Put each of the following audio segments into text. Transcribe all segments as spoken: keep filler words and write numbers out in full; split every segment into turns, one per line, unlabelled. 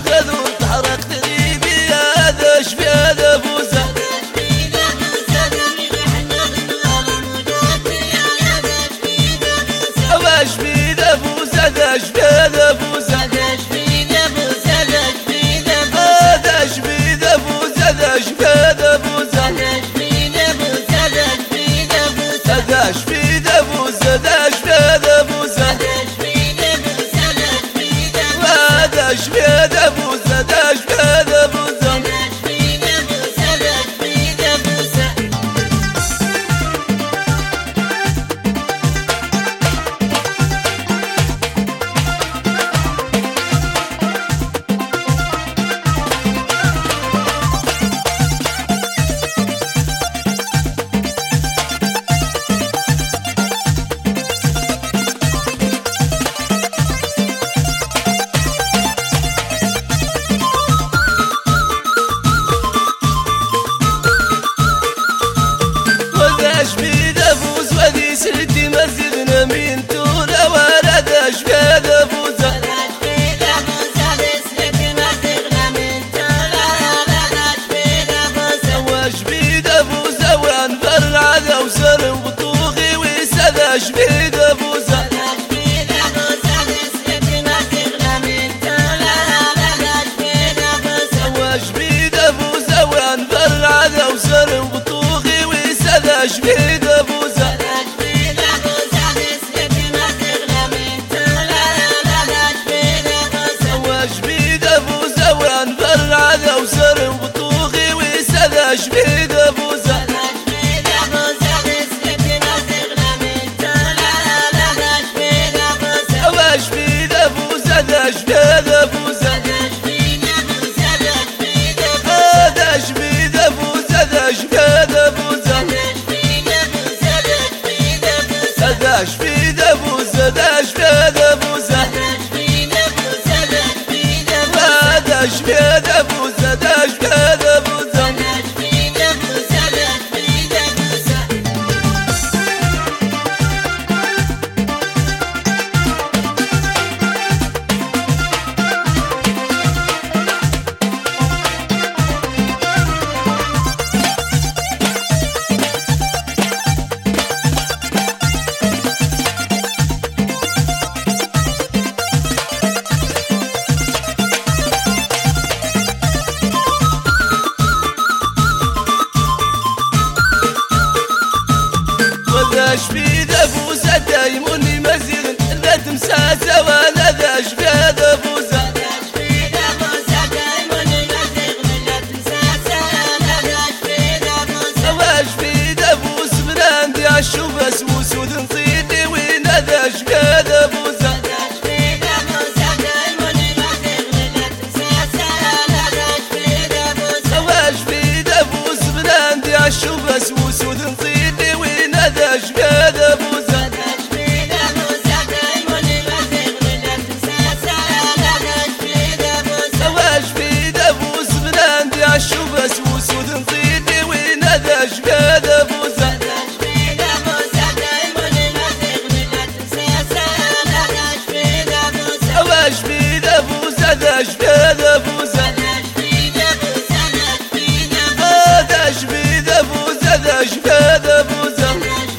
غدور تحرقت غيبي هذا شبيه دبوزة شبيه دبوزة دا شبيه دبوزة هذا شبيه دبوزة دا شبيه دبوزة دا شبيه دبوزة دا شبيه دبوزة دا شبيه دبوزة هذا شبيه دبوزة دا شبيه دبوزة شبيه دبوز ودي سلتي مزغنا من تولا ولا دا شبيه دبوزة وشبيه دبوزة وانفر العدا وسر وطوغي ويسا شبيه دبوزة وشبيه دبوزة وانفر العدا وسر وطوغي ويسا شبيه دبوزة وشبيه دبوزة وانفر العدا وسر وطوغي ويسا شبيه دبوزة وشبيه دبوزة دا شبيه دبوزة دا شبيه دبوزة دا شبيه دبوزة دا شبيه دبوزة دا شبيه دبوزة دا شبيه دبوزة دا شبيه دبوزة شبيه دبوزة دايموني مزيغن لا تمساسة ولا ذا شبيه دبوزة شبيه دبوز من عندي عالشوبة وسود نصيدي وين ذا شبيه دبوزة شبيه دبوز من عندي عالشوبة وسود نصيدي وين ذا شبيه دبوزة شبيه دبوز من عندي عالشوبة وسود نصيدي وين ذا شبيه دبوزة شبيه دبوزة دا شبيه دبوزة دا شبيه دبوزة دا شبيه دبوزة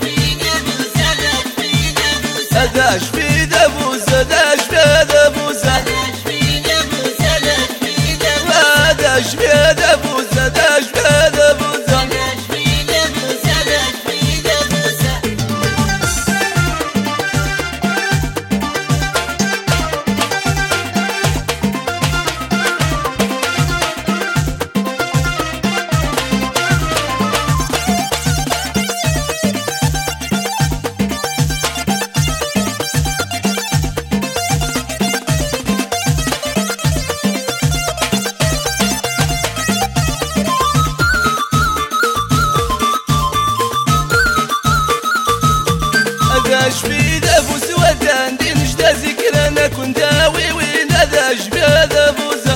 دا شبيه دبوزة دا شبيه دبوزة دا شبيه دبوزة دا شبيه دبوزة شبيه دبوز ودان دي نجدة ذكر انا كنت داوي وين ذا شبيه دبوزة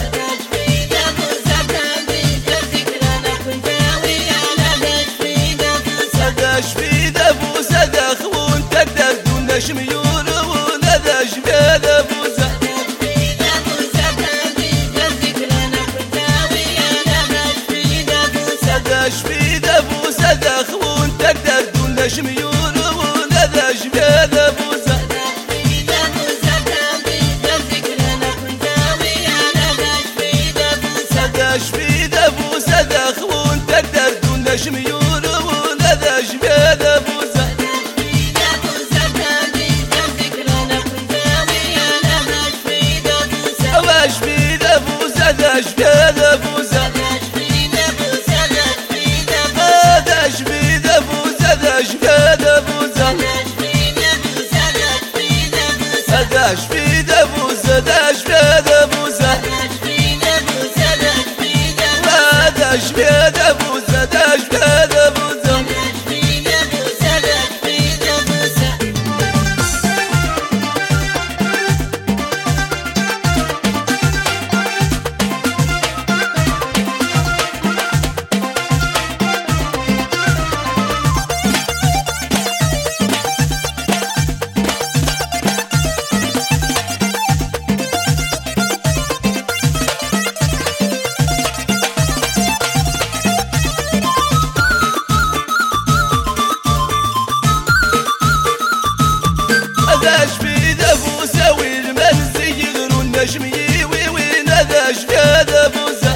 شبيه دبوزة دا خون تقدر دون شميول وين ذا شبيه دبوزة داش بيدا بوزة داش بيدا بوزة داش بيدا بوزة داش بيدا بوزة داش بيدا بوزة داش بيدا بوزة داش بيدا بوزة داش بيدا بوزة والمنزل يغنون نجمي وين داش بيدا بوزة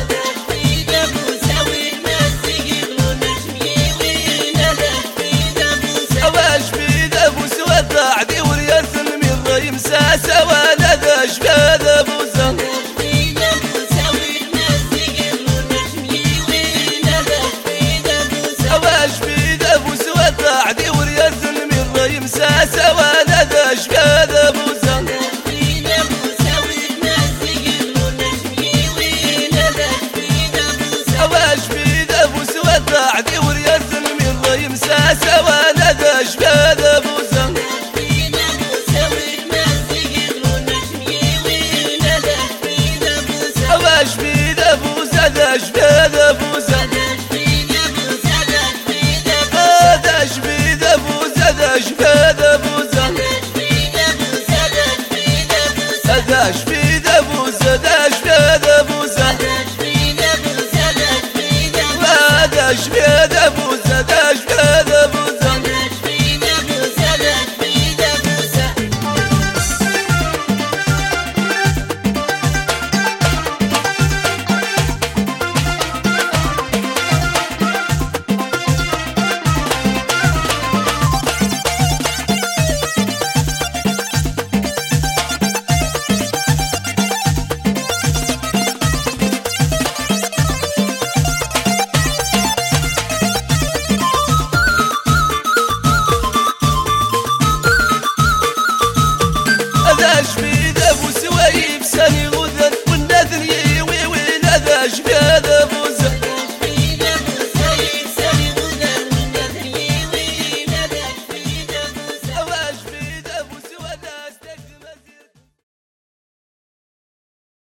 واش بيدا بوزة وطاعدي ورياس من ضيم ساسة وانا داش بيدا بوزة واش بيدا بوزة وطاعدي ورياس من ضيم ساسة وانا داش بيدا بوزة واش بيدا بوزة وطاعدي ورياس من ضيم ساسة وانا داش بيدا بوزة واش بيدا بوزة داش بيدا